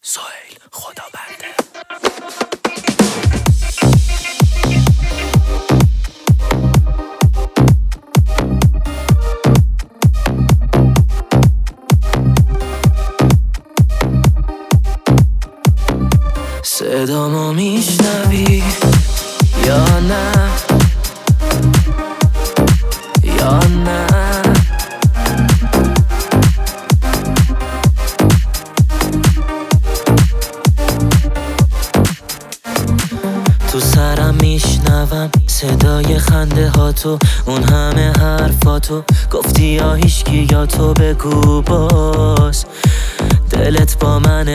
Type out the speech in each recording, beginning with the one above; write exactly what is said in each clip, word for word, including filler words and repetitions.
سهیل خدابنده. صدامو میشنوی یا نه یا نه؟ تو سرم میشنوم صدای خنده ها تو، اون همه حرفاتو گفتی یا هیچکی یا تو بگو باز دلت با من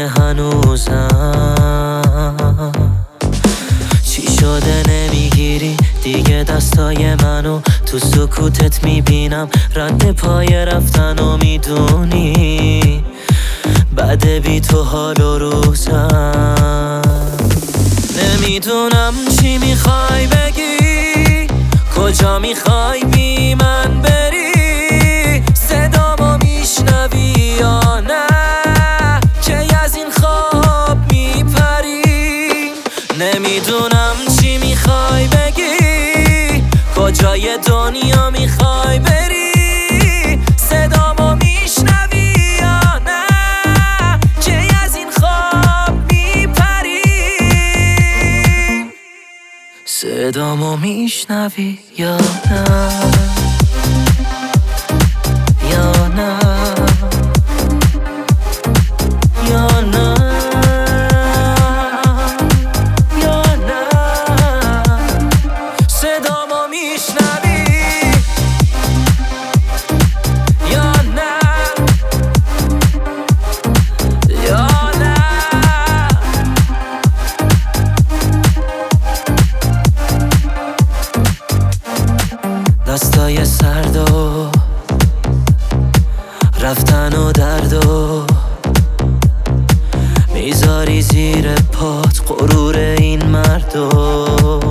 هنوزم. چی شده نمیگیری دیگه دستای منو؟ تو سکوتت میبینم رد پای رفتن و میدونی بعد بی تو حال و روزم. نمیدونم چی میخوای بگی، کجا میخوای بی من بری. صدامو میشنوی یا نه که از این خواب میپری؟ نمیدونم چی میخوای بگی، کجای دنیا میخوای بری. صدامو میشنوی یا نه که از این خواب میپری؟ صدامو میشنوی یا نه یا نه یا نه یا نه؟ صدامو میشنوی یا نه یا نه؟ دستای سرد و رفتن و درد و میذاری زیر پات غرور این مردو.